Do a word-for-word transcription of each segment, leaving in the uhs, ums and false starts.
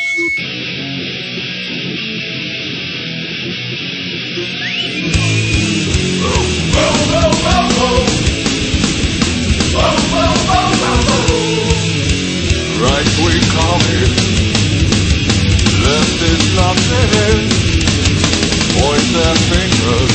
Right we coming, left is nothing. Point their fingers,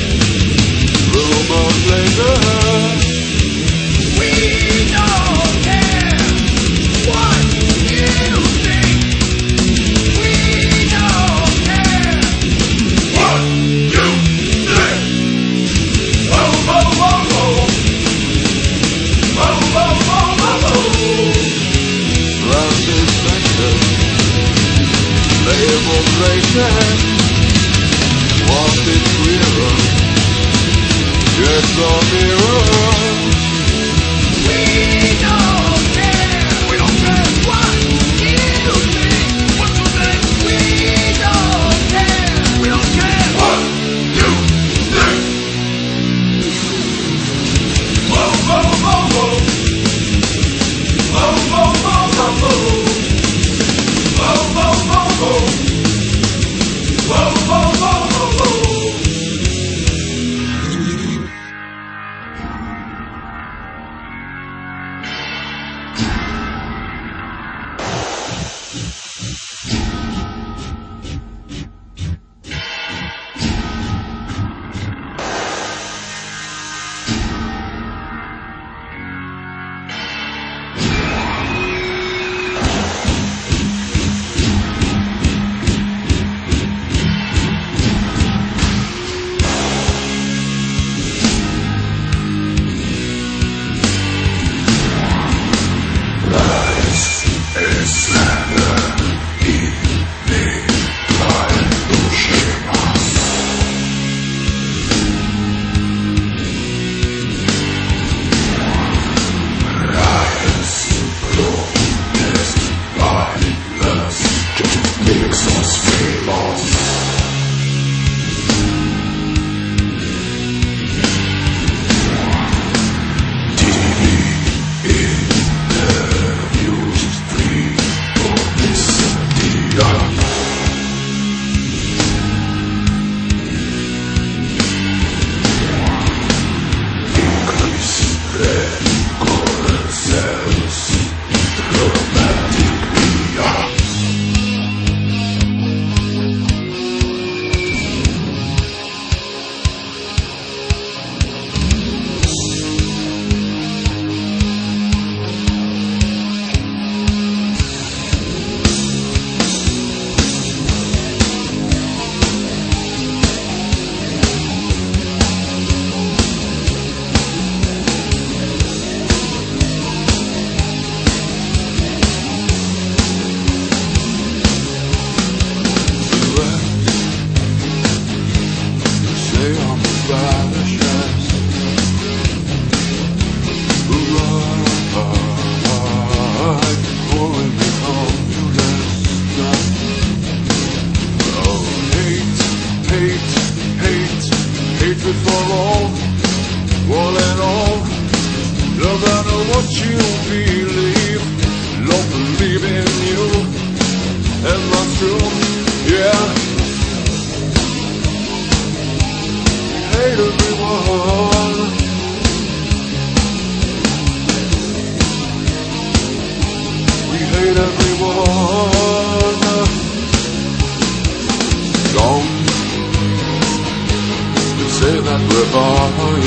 rumors later. We don't care what you think. We don't care What you think? Whoa, whoa, whoa, whoa. Whoa, whoa, whoa, whoa, whoa. Rounded sector, label racing. Want it clearer, yes or nearer. We don't care. We don't care what you think. What you think. We don't care. We don't care What you think? Whoa, whoa, whoa, whoa. Whoa, whoa, whoa, whoa, whoa. Whoa, whoa, whoa, whoa. Whoa, whoa, whoa, whoa, whoa. Say that we're